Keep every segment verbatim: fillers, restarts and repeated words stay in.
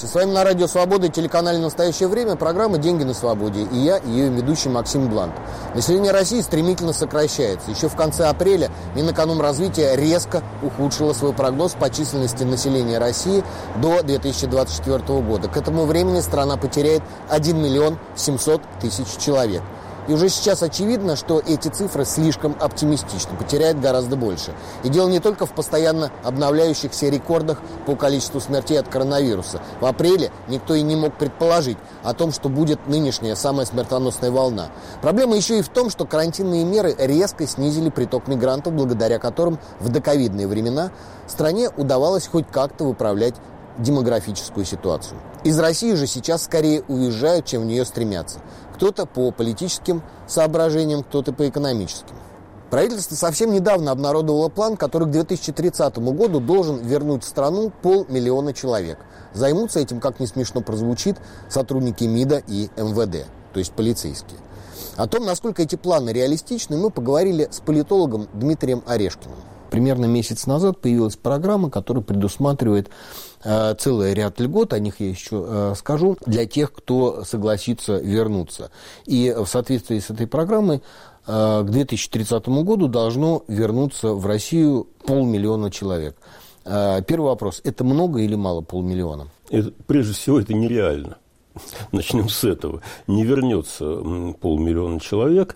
С вами на Радио Свобода и телеканале «Настоящее время» программа «Деньги на свободе». И я, ее ведущий Максим Блант. Население России стремительно сокращается. Еще в конце апреля Минэкономразвития резко ухудшило свой прогноз по численности населения России до две тысячи двадцать четвёртого года. К этому времени страна потеряет один миллион семьсот тысяч человек. И уже сейчас очевидно, что эти цифры слишком оптимистичны, потеряет гораздо больше. И дело не только в постоянно обновляющихся рекордах по количеству смертей от коронавируса. В апреле никто и не мог предположить о том, что будет нынешняя самая смертоносная волна. Проблема еще и в том, что карантинные меры резко снизили приток мигрантов, благодаря которым в доковидные времена стране удавалось хоть как-то выправлять демографическую ситуацию. Из России же сейчас скорее уезжают, чем в нее стремятся. Кто-то по политическим соображениям, кто-то по экономическим. Правительство совсем недавно обнародовало план, который к две тысячи тридцатому году должен вернуть в страну полмиллиона человек. Займутся этим, как не смешно прозвучит, сотрудники МИДа и эм вэ дэ, то есть полицейские. О том, насколько эти планы реалистичны, мы поговорили с политологом Дмитрием Орешкиным. Примерно месяц назад появилась программа, которая предусматривает э, целый ряд льгот, о них я еще э, скажу, для тех, кто согласится вернуться. И в соответствии с этой программой э, к две тысячи тридцатому году должно вернуться в Россию полмиллиона человек. Э, первый вопрос, это много или мало полмиллиона? Это, прежде всего, это нереально. Начнем с этого. Не вернется полмиллиона человек.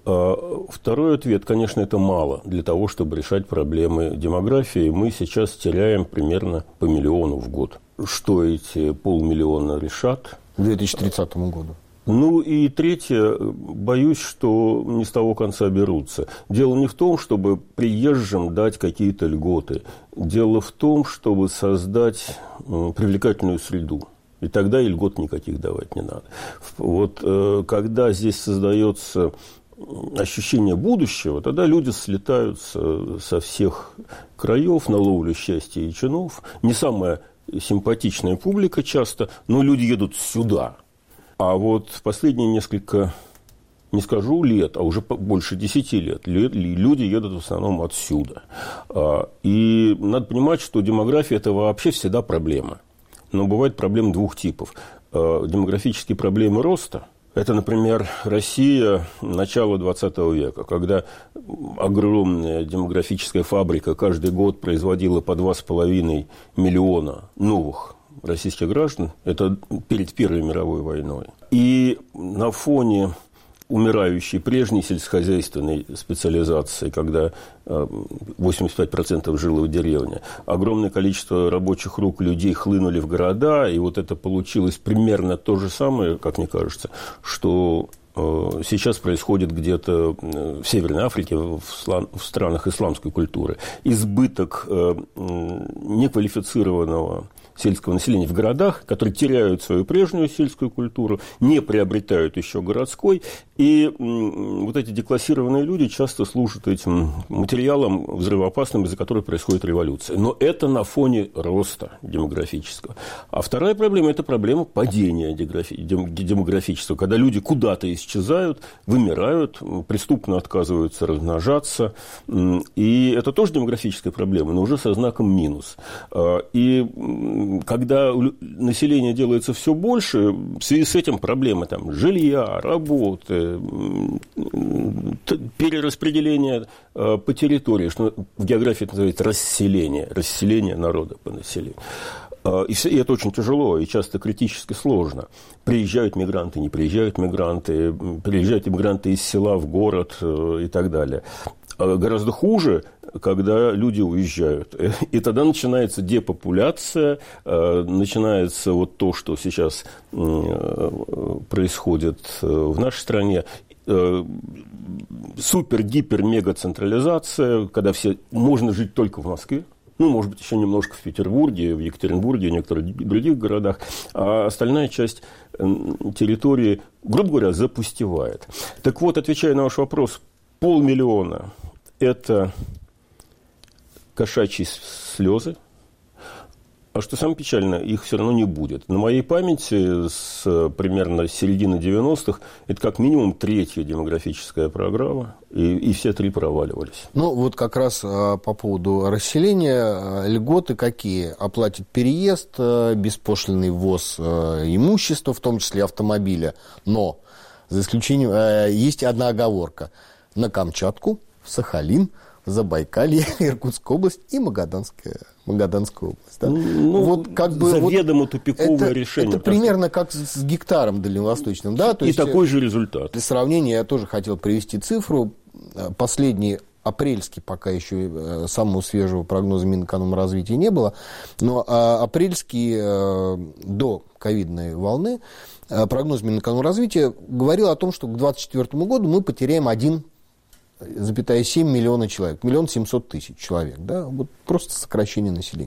Второй ответ, конечно, это мало для того, чтобы решать проблемы демографии. Мы сейчас теряем примерно по миллиону в год. Что эти полмиллиона решат? К две тысячи тридцатому году. Ну и третье, боюсь, что не с того конца берутся. Дело не в том, чтобы приезжим дать какие-то льготы. Дело в том, чтобы создать привлекательную среду. И тогда и льгот никаких давать не надо. Вот э, когда здесь создается ощущение будущего, тогда люди слетаются со всех краев на ловлю счастья и чинов. Не самая симпатичная публика часто, но люди едут сюда. А вот в последние несколько, не скажу лет, а уже больше десяти лет, люди едут в основном отсюда. И надо понимать, что демография – это вообще всегда проблема. Но бывают проблемы двух типов. Демографические проблемы роста. Это, например, Россия начала двадцатого века, когда огромная демографическая фабрика каждый год производила по два с половиной миллиона новых российских граждан. Это перед Первой мировой войной. И на фоне умирающей прежней сельскохозяйственной специализации, когда восемьдесят пять процентов жило в деревне, огромное количество рабочих рук людей хлынули в города, и вот это получилось примерно то же самое, как мне кажется, что сейчас происходит где-то в Северной Африке, в странах исламской культуры. Избыток неквалифицированного сельского населения в городах, которые теряют свою прежнюю сельскую культуру, не приобретают еще городской. И вот эти деклассированные люди часто служат этим материалом взрывоопасным, из-за которого происходит революция. Но это на фоне роста демографического. А вторая проблема – это проблема падения демографического, когда люди куда-то исчезают, вымирают, преступно отказываются размножаться. И это тоже демографическая проблема, но уже со знаком минус. И когда население делается все больше, в связи с этим проблемы там, жилья, работы, перераспределение по территории, что в географии это называется расселение, расселение народа по населению. И, все, и это очень тяжело и часто критически сложно. Приезжают мигранты, не приезжают мигранты, приезжают мигранты из села в город и так далее. Гораздо хуже, когда люди уезжают. И тогда начинается депопуляция, начинается вот то, что сейчас происходит в нашей стране. Супер-гипер-мега-централизация, когда все, можно жить только в Москве. Ну, может быть, еще немножко в Петербурге, в Екатеринбурге, в некоторых других городах. А остальная часть территории, грубо говоря, запустевает. Так вот, отвечая на ваш вопрос, полмиллиона – это кошачьи слезы. А что самое печальное, их все равно не будет. На моей памяти с примерно середины девяностых это как минимум третья демографическая программа, и, и все три проваливались. Ну, вот как раз а, по поводу расселения, льготы какие? Оплатит переезд, а, беспошлинный ввоз а, имущества, в том числе автомобиля, но за исключением а, есть одна оговорка. На Камчатку, в Сахалин, Забайкалье, Иркутская область и Магаданская, Магаданская область. Да? Ну, вот как бы заведомо вот тупиковое это, решение. Это примерно как с гектаром дальневосточным. Да? То и есть, такой же результат. Для сравнения я тоже хотел привести цифру. Последний апрельский, пока еще самого свежего прогноза Минэкономразвития не было, но апрельский до ковидной волны прогноз Минэкономразвития говорил о том, что к двадцать четвёртому году мы потеряем один запятая семь миллиона человек, миллион семьсот тысяч человек, да, вот просто сокращение населения.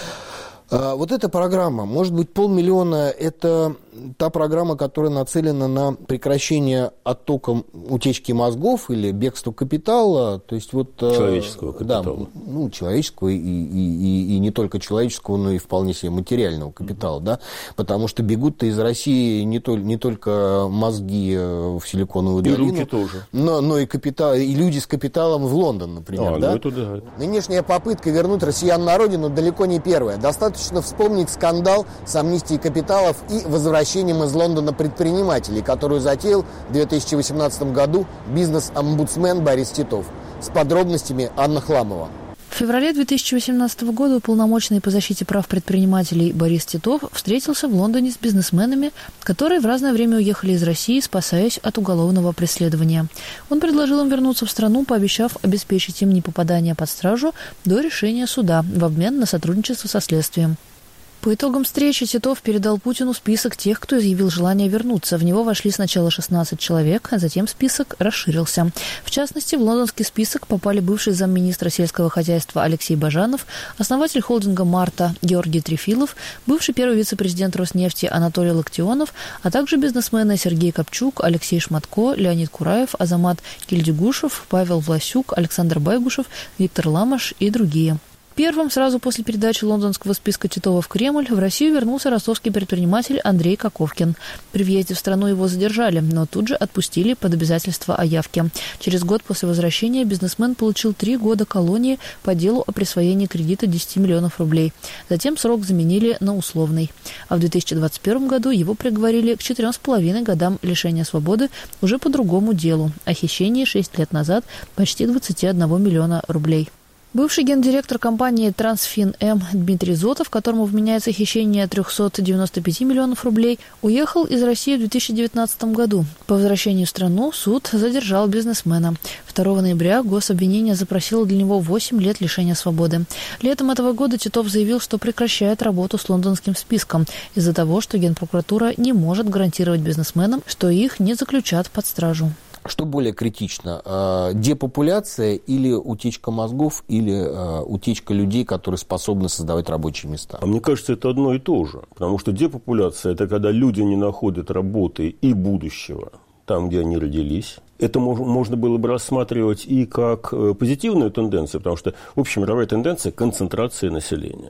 А, вот эта программа, может быть, полмиллиона, это та программа, которая нацелена на прекращение оттока утечки мозгов или бегства капитала, то есть вот... Человеческого капитала. Да, ну, человеческого и, и, и, и не только человеческого, но и вполне себе материального капитала, mm-hmm. да, потому что бегут-то из России не, то, не только мозги в Силиконовую долину, и руки тоже. Но, но и, капитал, и люди с капиталом в Лондон, например, а, да? Ну это да. Нынешняя попытка вернуть россиян на родину далеко не первая. Достаточно вспомнить скандал с амнистией капиталов и возвращением из Лондона предпринимателей, которую затеял в две тысячи восемнадцатом году бизнес-омбудсмен Борис Титов. С подробностями Анна Хламова. В феврале две тысячи восемнадцатого года уполномоченный по защите прав предпринимателей Борис Титов встретился в Лондоне с бизнесменами, которые в разное время уехали из России, спасаясь от уголовного преследования. Он предложил им вернуться в страну, пообещав обеспечить им непопадание под стражу до решения суда в обмен на сотрудничество со следствием. По итогам встречи Титов передал Путину список тех, кто изъявил желание вернуться. В него вошли сначала шестнадцать человек, а затем список расширился. В частности, в лондонский список попали бывший замминистра сельского хозяйства Алексей Бажанов, основатель холдинга «Марта» Георгий Трефилов, бывший первый вице-президент Роснефти Анатолий Локтионов, а также бизнесмены Сергей Копчук, Алексей Шматко, Леонид Кураев, Азамат Кильдигушев, Павел Власюк, Александр Байгушев, Виктор Ламаш и другие. Первым, сразу после передачи лондонского списка Титова в Кремль, в Россию вернулся ростовский предприниматель Андрей Коковкин. При въезде в страну его задержали, но тут же отпустили под обязательство о явке. Через год после возвращения бизнесмен получил три года колонии по делу о присвоении кредита десять миллионов рублей. Затем срок заменили на условный. А в две тысячи двадцать первом году его приговорили к четырем с половиной годам лишения свободы уже по другому делу – о хищении шесть лет назад почти двадцать один миллиона рублей. Бывший гендиректор компании «Трансфин-М» Дмитрий Зотов, которому вменяется хищение триста девяносто пять миллионов рублей, уехал из России в две тысячи девятнадцатом году. По возвращению в страну суд задержал бизнесмена. второго ноября гособвинение запросило для него восемь лет лишения свободы. Летом этого года Титов заявил, что прекращает работу с лондонским списком из-за того, что Генпрокуратура не может гарантировать бизнесменам, что их не заключат под стражу. Что более критично, депопуляция или утечка мозгов, или утечка людей, которые способны создавать рабочие места? А мне кажется, это одно и то же. Потому что депопуляция – это когда люди не находят работы и будущего там, где они родились. Это можно было бы рассматривать и как позитивную тенденцию, потому что общемировая тенденция – концентрация населения.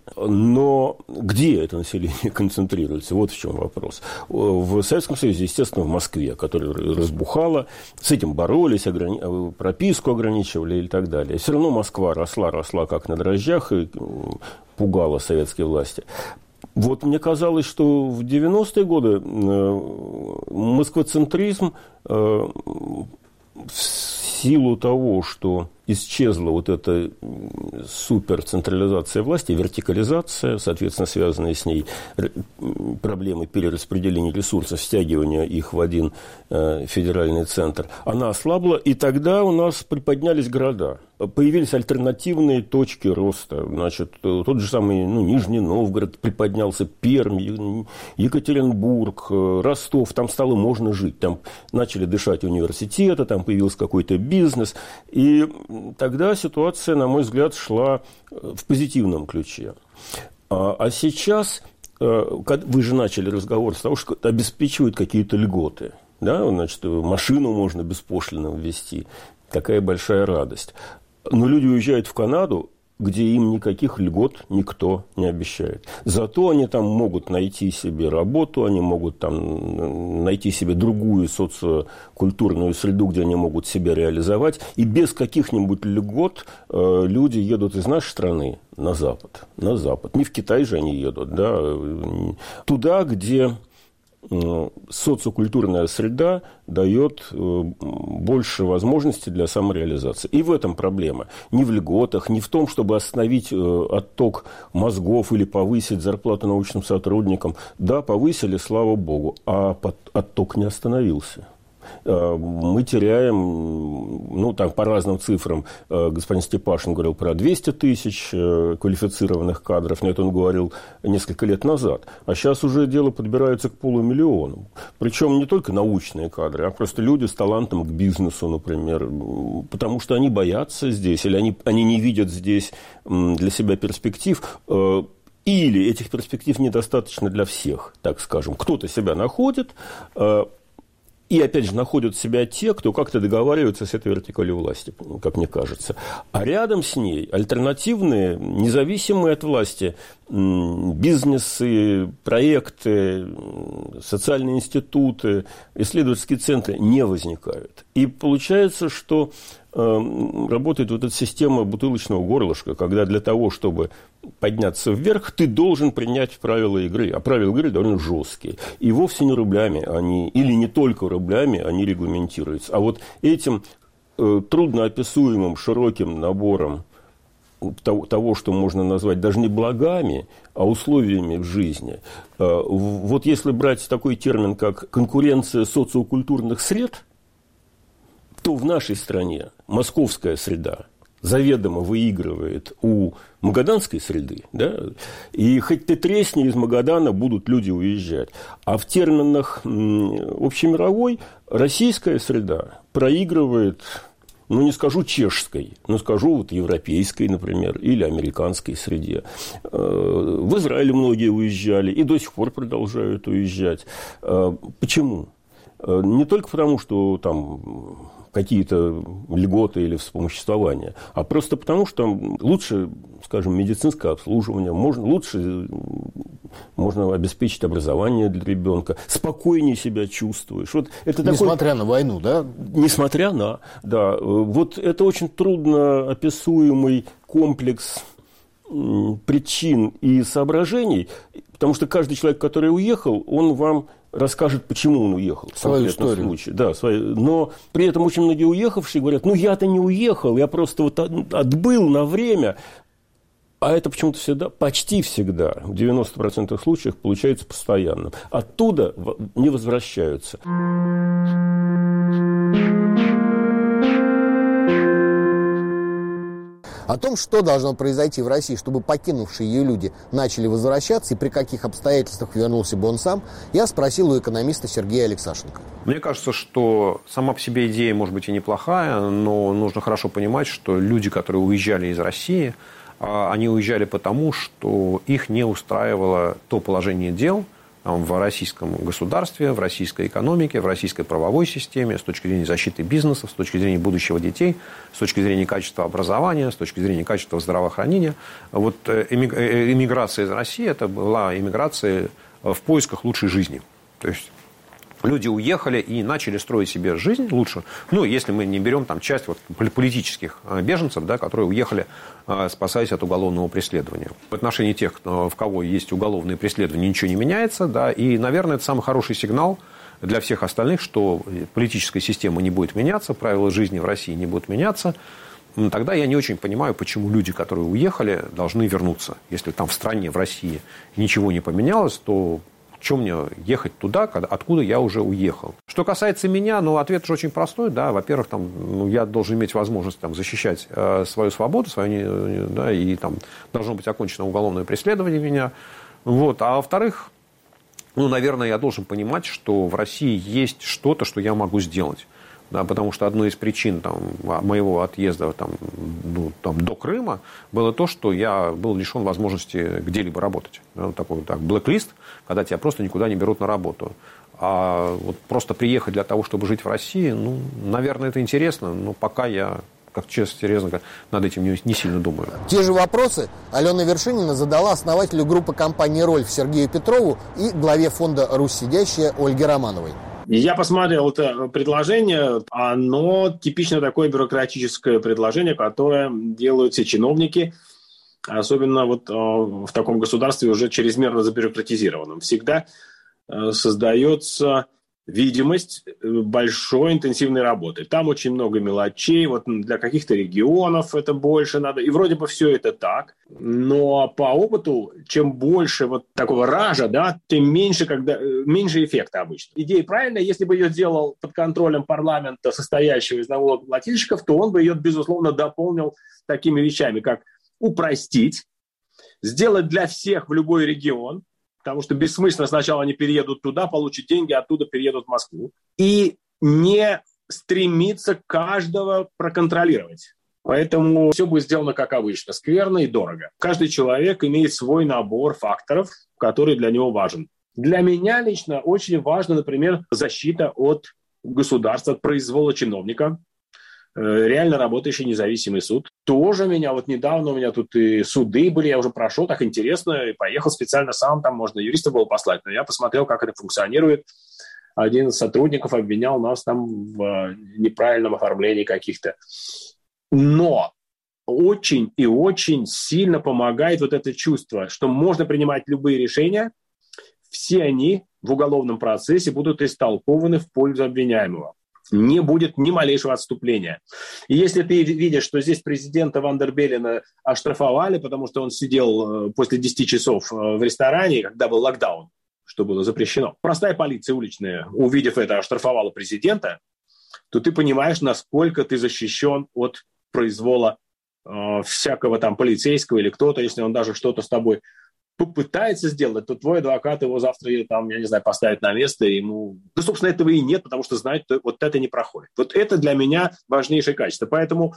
Но где это население концентрируется? Вот в чем вопрос. В Советском Союзе, естественно, в Москве, которая разбухала, с этим боролись, ограни... прописку ограничивали и так далее. Все равно Москва росла, росла как на дрожжах и пугала советские власти. Вот мне казалось, что в девяностые годы москвоцентризм в силу того, что исчезла вот эта суперцентрализация власти, вертикализация, соответственно, связанные с ней проблемы перераспределения ресурсов, стягивания их в один э, федеральный центр, она ослабла, и тогда у нас приподнялись города. Появились альтернативные точки роста. Значит, тот же самый ну, Нижний Новгород приподнялся, Пермь, Екатеринбург, Ростов. Там стало можно жить. Там начали дышать университеты, там появился какой-то бизнес. И тогда ситуация, на мой взгляд, шла в позитивном ключе. А сейчас вы же начали разговор с того, что обеспечивают какие-то льготы. Да? Значит, машину можно беспошлинно ввести. Такая большая радость. Но люди уезжают в Канаду, где им никаких льгот никто не обещает. Зато они там могут найти себе работу, они могут там найти себе другую социокультурную среду, где они могут себя реализовать. И без каких-нибудь льгот э, люди едут из нашей страны на Запад. На Запад. Не в Китай же они едут, да, туда, где социокультурная среда дает больше возможностей для самореализации. И в этом проблема. Не в льготах, не в том, чтобы остановить отток мозгов или повысить зарплату научным сотрудникам. Да, повысили, слава богу, а отток не остановился. Мы теряем, ну, там, по разным цифрам, господин Степашин говорил про двести тысяч квалифицированных кадров, но это он говорил несколько лет назад. А сейчас уже дело подбирается к полумиллиону. Причем не только научные кадры, а просто люди с талантом к бизнесу, например, потому что они боятся здесь, или они, они не видят здесь для себя перспектив. Или этих перспектив недостаточно для всех, так скажем. Кто-то себя находит. И, опять же, находят себя те, кто как-то договаривается с этой вертикалью власти, как мне кажется. А рядом с ней альтернативные, независимые от власти бизнесы, проекты, социальные институты, исследовательские центры не возникают. И получается, что работает вот эта система бутылочного горлышка, когда для того, чтобы подняться вверх, ты должен принять правила игры. А правила игры довольно жесткие. И вовсе не рублями они, или не только рублями они регламентируются. А вот этим э, трудноописуемым широким набором того, того, что можно назвать даже не благами, а условиями в жизни. Э, вот если брать такой термин, как конкуренция социокультурных сред, то в нашей стране московская среда заведомо выигрывает у магаданской среды, да? И хоть ты тресни, из Магадана будут люди уезжать. А в терминах общемировой российская среда проигрывает, ну, не скажу чешской, но скажу вот европейской, например, или американской среде. В Израиле многие уезжали и до сих пор продолжают уезжать. Почему? Не только потому, что там какие-то льготы или вспомоществования, а просто потому, что там лучше, скажем, медицинское обслуживание, можно, лучше можно обеспечить образование для ребенка, спокойнее себя чувствуешь. Вот это Несмотря такой... на войну, да? Несмотря на, да. Вот это очень трудно описуемый комплекс причин и соображений, потому что каждый человек, который уехал, он вам расскажет, почему он уехал. В свою историю. Случае. Да, свою. Но при этом очень многие уехавшие говорят, ну я-то не уехал, я просто вот отбыл на время. А это почему-то всегда, почти всегда, в девяноста процентах случаев получается постоянным. Оттуда не возвращаются. О том, что должно произойти в России, чтобы покинувшие ее люди начали возвращаться, и при каких обстоятельствах вернулся бы он сам, я спросил у экономиста Сергея Алексашенко. Мне кажется, что сама по себе идея может быть и неплохая, но нужно хорошо понимать, что люди, которые уезжали из России, они уезжали потому, что их не устраивало то положение дел в российском государстве, в российской экономике, в российской правовой системе, с точки зрения защиты бизнеса, с точки зрения будущего детей, с точки зрения качества образования, с точки зрения качества здравоохранения. Вот эмиграция из России – это была эмиграция в поисках лучшей жизни. То есть люди уехали и начали строить себе жизнь лучше. Ну, если мы не берем там часть вот политических беженцев, да, которые уехали, спасаясь от уголовного преследования. В отношении тех, в кого есть уголовные преследования, ничего не меняется. Да, и, наверное, это самый хороший сигнал для всех остальных, что политическая система не будет меняться, правила жизни в России не будут меняться. Тогда я не очень понимаю, почему люди, которые уехали, должны вернуться. Если там в стране, в России ничего не поменялось, то чем мне ехать туда, откуда я уже уехал? Что касается меня, ну, ответ же очень простой. Да. Во-первых, там, ну, я должен иметь возможность там, защищать э, свою свободу, свою, да, и там должно быть окончено уголовное преследование меня. Вот. А во-вторых, ну, наверное, я должен понимать, что в России есть что-то, что я могу сделать. Да, потому что одной из причин там, моего отъезда там, ну, там, до Крыма было то, что я был лишен возможности где-либо работать. Да, такой так, блэк-лист, когда тебя просто никуда не берут на работу. А вот просто приехать для того, чтобы жить в России, ну, наверное, это интересно, но пока я как честно, серьезно, над этим не, не сильно думаю. Те же вопросы Алена Вершинина задала основателю группы компании «Рольф» Сергею Петрову и главе фонда «Русь сидящая» Ольге Романовой. Я посмотрел это предложение. Оно типично такое бюрократическое предложение, которое делают все чиновники, особенно вот в таком государстве уже чрезмерно забюрократизированном. Всегда создается видимость большой интенсивной работы. Там очень много мелочей, вот для каких-то регионов это больше надо, и вроде бы все это так, но по опыту, чем больше вот такого ража, да, тем меньше, когда, меньше эффекта обычно. Идея правильная, если бы ее делал под контролем парламента, состоящего из налогоплательщиков, то он бы ее, безусловно, дополнил такими вещами, как упростить, сделать для всех в любой регион, потому что бессмысленно сначала они переедут туда, получат деньги, оттуда переедут в Москву. И не стремиться каждого проконтролировать. Поэтому все будет сделано как обычно, скверно и дорого. Каждый человек имеет свой набор факторов, который для него важен. Для меня лично очень важно, например, защита от государства, от произвола чиновника. Реально работающий независимый суд. Тоже меня, вот недавно у меня тут и суды были, я уже прошел, так интересно, и поехал специально сам, там можно юриста было послать, но я посмотрел, как это функционирует. Один из сотрудников обвинял нас там в неправильном оформлении каких-то. Но очень и очень сильно помогает вот это чувство, что можно принимать любые решения, все они в уголовном процессе будут истолкованы в пользу обвиняемого. Не будет ни малейшего отступления. И если ты видишь, что здесь президента Ван дер Беллена оштрафовали, потому что он сидел после десяти часов в ресторане, когда был локдаун, что было запрещено. Простая полиция уличная, увидев это, оштрафовала президента, то ты понимаешь, насколько ты защищен от произвола э, всякого там полицейского или кто-то, если он даже что-то с тобой попытается сделать, то твой адвокат его завтра, там, я не знаю, поставит на место, и ему... Да, собственно, этого и нет, потому что знает, что вот это не проходит. Вот это для меня важнейшее качество. Поэтому,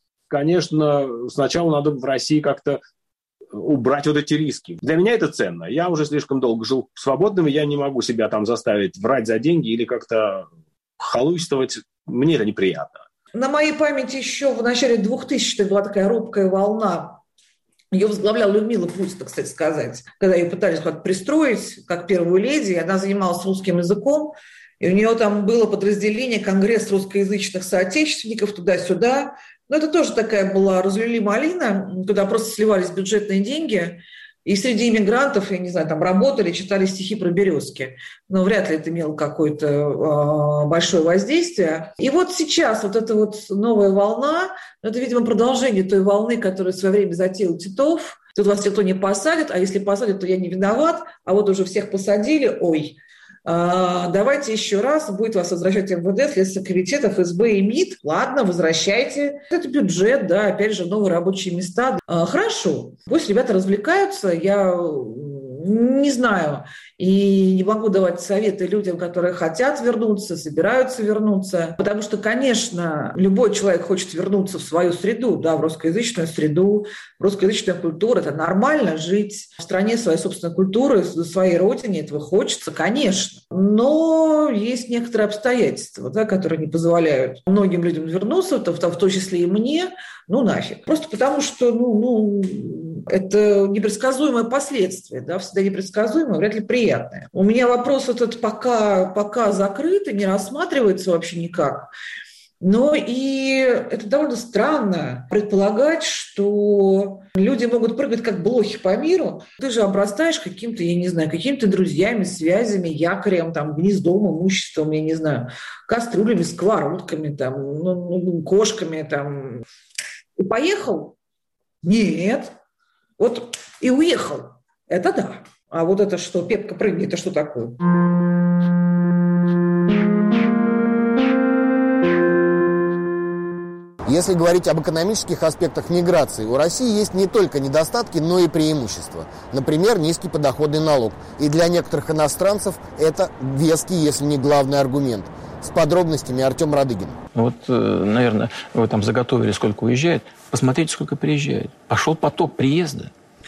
конечно, сначала надо в России как-то убрать вот эти риски. Для меня это ценно. Я уже слишком долго жил свободным, и я не могу себя там заставить врать за деньги или как-то халуйствовать. Мне это неприятно. На моей памяти еще в начале двухтысячных была такая робкая волна. Ее возглавляла Людмила Путина, кстати сказать, когда ее пытались как-то пристроить как первую леди, она занималась русским языком, и у нее там было подразделение Конгресс русскоязычных соотечественников туда-сюда. Но это тоже такая была разлили малина, туда просто сливались бюджетные деньги, и среди иммигрантов, я не знаю, там работали, читали стихи про березки. Но вряд ли это имело какое-то э, большое воздействие. И вот сейчас вот эта вот новая волна, это, видимо, продолжение той волны, которую в свое время затеял Титов. Тут вас никто не посадит, а если посадят, то я не виноват, а вот уже всех посадили, ой. А, давайте еще раз, будет вас возвращать эм вэ дэ, Следственный комитет, эф эс бэ и МИД. Ладно, возвращайте. Это бюджет, да, опять же, новые рабочие места. А, хорошо, пусть ребята развлекаются, я не знаю, и не могу давать советы людям, которые хотят вернуться, собираются вернуться, потому что, конечно, любой человек хочет вернуться в свою среду, да, в русскоязычную среду, в русскоязычную культуру. Это нормально жить в стране своей собственной культуры, в своей родине, этого хочется, конечно. Но есть некоторые обстоятельства, да, которые не позволяют многим людям вернуться, в том числе и мне, ну нафиг. Просто потому что, ну, ну это непредсказуемое последствие, да, всегда непредсказуемое, вряд ли приятное. У меня вопрос этот пока, пока закрыт и не рассматривается вообще никак. Но и это довольно странно предполагать, что люди могут прыгать как блохи по миру. Ты же обрастаешь каким-то, я не знаю, какими-то друзьями, связями, якорем, там, гнездом, имуществом, я не знаю, кастрюлями, сковородками, там, ну, кошками. Там. И поехал? Нет. Вот и уехал. Это да. А вот это что, Пепка прыгни, это что такое? Если говорить об экономических аспектах миграции, у России есть не только недостатки, но и преимущества. Например, низкий подоходный налог. И для некоторых иностранцев это веский, если не главный аргумент. С подробностями Артем Радыгин. Вот, наверное, вы там заготовили, сколько уезжает. Посмотрите, сколько приезжает. Пошел поток приезда.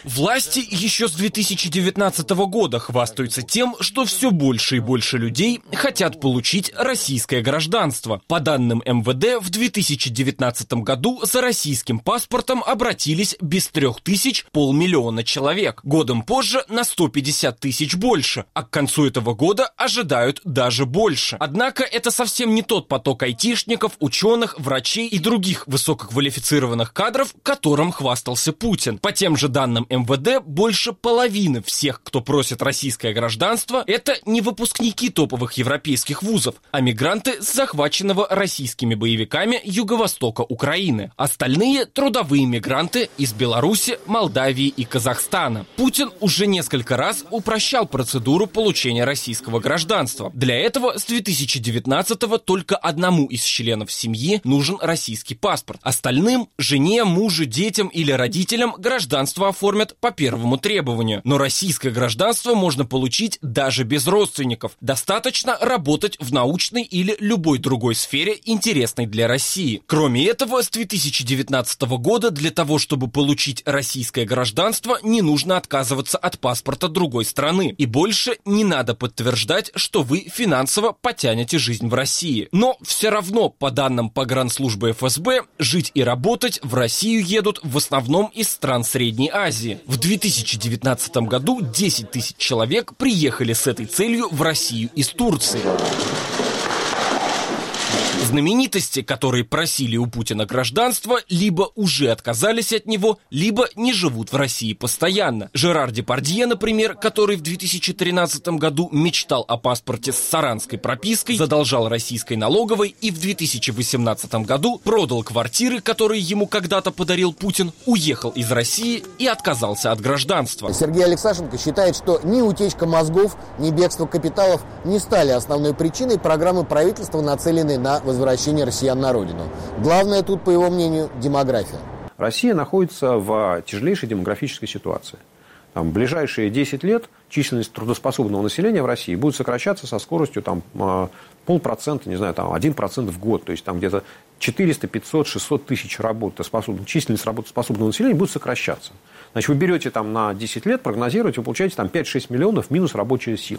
Власти еще с две тысячи девятнадцатого года хвастаются тем, что все больше и больше людей хотят получить российское гражданство. По данным эм вэ дэ, в две тысячи девятнадцатом году за российским паспортом обратились без трех тысяч полмиллиона человек. Годом позже на сто пятьдесят тысяч больше, а к концу этого года ожидают даже больше. Однако это совсем не тот поток айтишников, ученых, врачей и других высококвалифицированных кадров, которым хвастался Путин. По тем же данным эм вэ дэ, больше половины всех, кто просит российское гражданство, это не выпускники топовых европейских вузов, а мигранты с захваченного российскими боевиками юго-востока Украины. Остальные – трудовые мигранты из Беларуси, Молдавии и Казахстана. Путин уже несколько раз упрощал процедуру получения российского гражданства. Для этого с две тысячи девятнадцатого только одному из членов семьи нужен российский паспорт. Остальным – жене, мужу, детям или родителям – гражданство оформят по первому требованию. Но российское гражданство можно получить даже без родственников. Достаточно работать в научной или любой другой сфере, интересной для России. Кроме этого, с две тысячи девятнадцатого года для того, чтобы получить российское гражданство, не нужно отказываться от паспорта другой страны. И больше не надо подтверждать, что вы финансово потянете жизнь в России. Но все равно, по данным погранслужбы эф эс бэ, жить и работать в Россию едут в основном из стран Средней Азии. В две тысячи девятнадцатом году десять тысяч человек приехали с этой целью в Россию из Турции. Знаменитости, которые просили у Путина гражданство, либо уже отказались от него, либо не живут в России постоянно. Жерар Депардье, например, который в две тысячи тринадцатом году мечтал о паспорте с саранской пропиской, задолжал российской налоговой и в две тысячи восемнадцатом году продал квартиры, которые ему когда-то подарил Путин, уехал из России и отказался от гражданства. Сергей Алексашенко считает, что ни утечка мозгов, ни бегство капиталов не стали основной причиной программы правительства, нацеленной на возвращение россиян на родину. Главное тут, по его мнению, демография. Россия находится в тяжелейшей демографической ситуации. Там, в ближайшие десять лет численность трудоспособного населения в России будет сокращаться со скоростью там, полпроцента, не знаю, там, один процент в год. То есть там где-то четыреста, пятьсот, шестьсот тысяч работоспособных, численность работоспособного населения будет сокращаться. Значит, вы берете там, на десять лет, прогнозируете, вы получаете там, пять-шесть миллионов минус рабочая сила.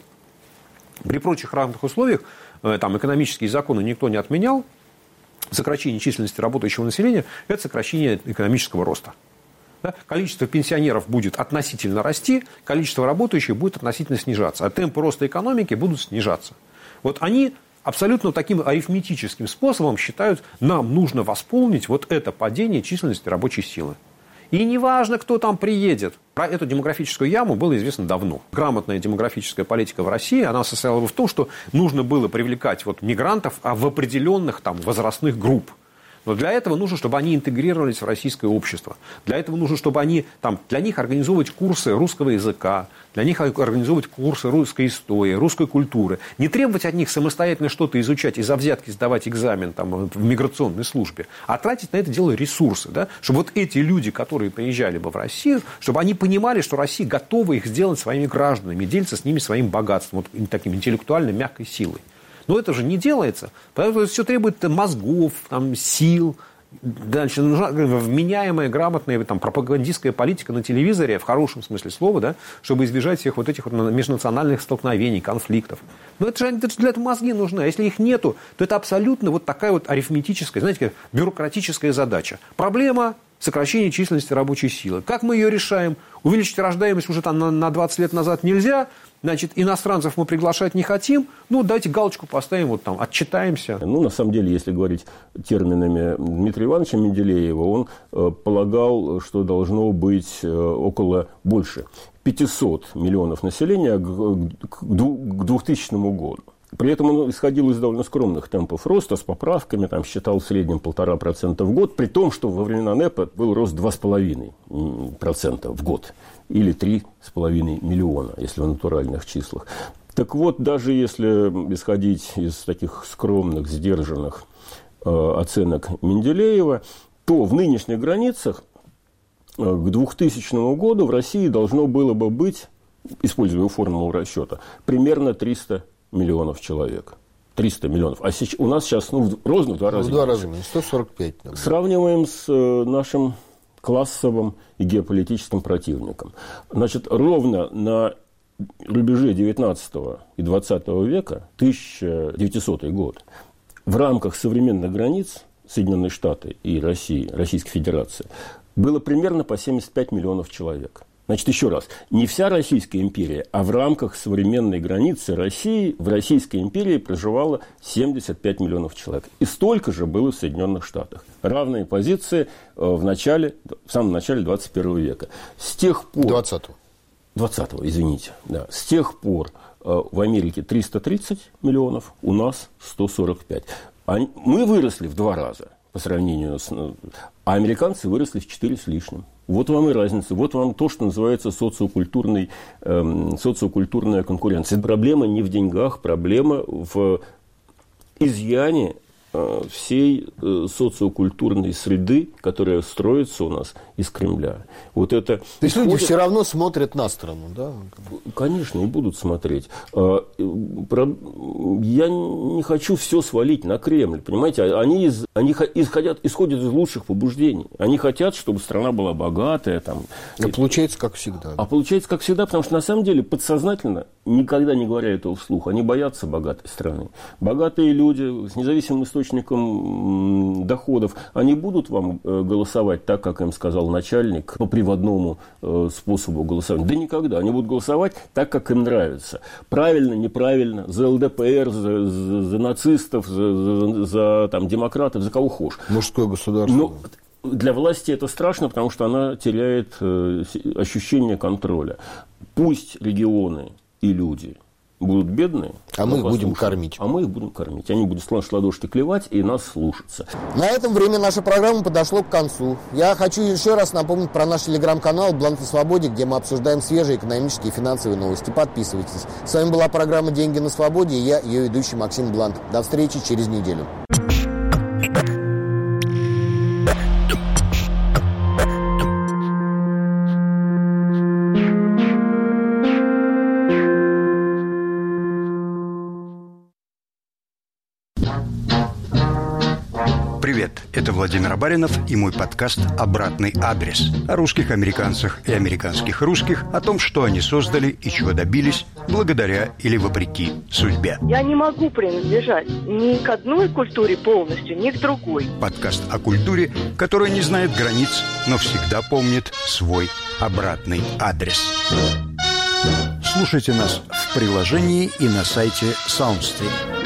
При прочих равных условиях там, экономические законы никто не отменял. Сокращение численности работающего населения – это сокращение экономического роста. Да? Количество пенсионеров будет относительно расти, количество работающих будет относительно снижаться, а темпы роста экономики будут снижаться. Вот они абсолютно таким арифметическим способом считают, нам нужно восполнить вот это падение численности рабочей силы. И неважно, кто там приедет. Про эту демографическую яму было известно давно. Грамотная демографическая политика в России, она состояла в том, что нужно было привлекать вот мигрантов в определенных там, возрастных групп. Но для этого нужно, чтобы они интегрировались в российское общество. Для этого нужно, чтобы они, там, для них организовывать курсы русского языка, для них организовывать курсы русской истории, русской культуры. Не требовать от них самостоятельно что-то изучать и за взятки сдавать экзамен там, в миграционной службе, а тратить на это дело ресурсы. Да? Чтобы вот эти люди, которые приезжали бы в Россию, чтобы они понимали, что Россия готова их сделать своими гражданами, делиться с ними своим богатством, вот таким интеллектуальной мягкой силой. Но это же не делается. Поэтому это все требует мозгов, там, сил. Дальше нужна вменяемая, грамотная там, пропагандистская политика на телевизоре, в хорошем смысле слова, да, чтобы избежать всех вот этих вот межнациональных столкновений, конфликтов. Но это же, это же для этого мозги нужны. А если их нету, то это абсолютно вот такая вот арифметическая, знаете, бюрократическая задача. Проблема сокращения численности рабочей силы. Как мы ее решаем? Увеличить рождаемость уже там на, на двадцать лет назад нельзя. Значит, иностранцев мы приглашать не хотим. Ну, давайте галочку поставим, вот там, отчитаемся. Ну, на самом деле, если говорить терминами Дмитрия Ивановича Менделеева, он э, полагал, что должно быть э, около больше пятисот миллионов населения к, к, к двухтысячному году. При этом он исходил из довольно скромных темпов роста, с поправками, там, считал в среднем полтора процента в год, при том, что во времена НЭПа был рост два с половиной процента в год, или три с половиной миллиона, если в натуральных числах. Так вот, даже если исходить из таких скромных, сдержанных э, оценок Менделеева, то в нынешних границах э, к двухтысячному году в России должно было бы быть, используя формулу расчета, примерно триста миллионов человек. триста миллионов. А сейчас, у нас сейчас ну, ровно в два раза. В два раза меньше. сто сорок пять. Наверное. Сравниваем с э, нашим классовым и геополитическим противником. Значит, ровно на рубеже девятнадцатого и двадцатого века, тысяча девятисотый год, в рамках современных границ Соединенные Штаты и России, Российской Федерации, было примерно по семьдесят пять миллионов человек. Значит, еще раз, не вся Российская империя, а в рамках современной границы России в Российской империи проживало семьдесят пять миллионов человек. И столько же было в Соединенных Штатах. Равные позиции в, начале, в самом начале двадцать первого века. С тех пор... двадцатого. двадцатого, извините. Да. С тех пор в Америке триста тридцать миллионов, у нас сто сорок пять. Мы выросли в два раза по сравнению с... А американцы выросли в четыре с лишним. Вот вам и разница. Вот вам то, что называется социокультурной, эм, социокультурная конкуренция. Проблема не в деньгах, проблема в изъяне э, всей э, социокультурной среды, которая строится у нас из Кремля. Вот это... То есть люди все равно смотрят на страну, да? Конечно, и будут смотреть. Я не хочу все свалить на Кремль, понимаете? Они, из, они исходят, исходят из лучших побуждений. Они хотят, чтобы страна была богатая. Там. А получается, как всегда. А получается, как всегда, потому что, на самом деле, подсознательно, никогда не говоря этого вслух, они боятся богатой страны. Богатые люди с независимым источником доходов, они будут вам голосовать так, как им сказал начальник, по приводному способу голосования? Да никогда. Они будут голосовать так, как им нравится. Правильно, неправильно, за эл дэ пэ эр, за, за, за нацистов, за, за, за там, демократов, за кого хочешь. Мужское государство. Но для власти это страшно, потому что она теряет э, ощущение контроля. Пусть регионы и люди будут бедные, а мы их будем кормить. А мы их будем кормить. Они будут слышать ладошки клевать и нас слушаться. На этом время нашей программы подошло к концу. Я хочу еще раз напомнить про наш телеграм-канал «Блант на свободе», где мы обсуждаем свежие экономические и финансовые новости. Подписывайтесь. С вами была программа «Деньги на свободе» и я, ее ведущий Максим Блант. До встречи через неделю. Привет, это Владимир Абаринов и мой подкаст «Обратный адрес» о русских американцах и американских русских, о том, что они создали и чего добились благодаря или вопреки судьбе. Я не могу принадлежать ни к одной культуре полностью, ни к другой. Подкаст о культуре, которая не знает границ, но всегда помнит свой обратный адрес. Слушайте нас в приложении и на сайте SoundStream.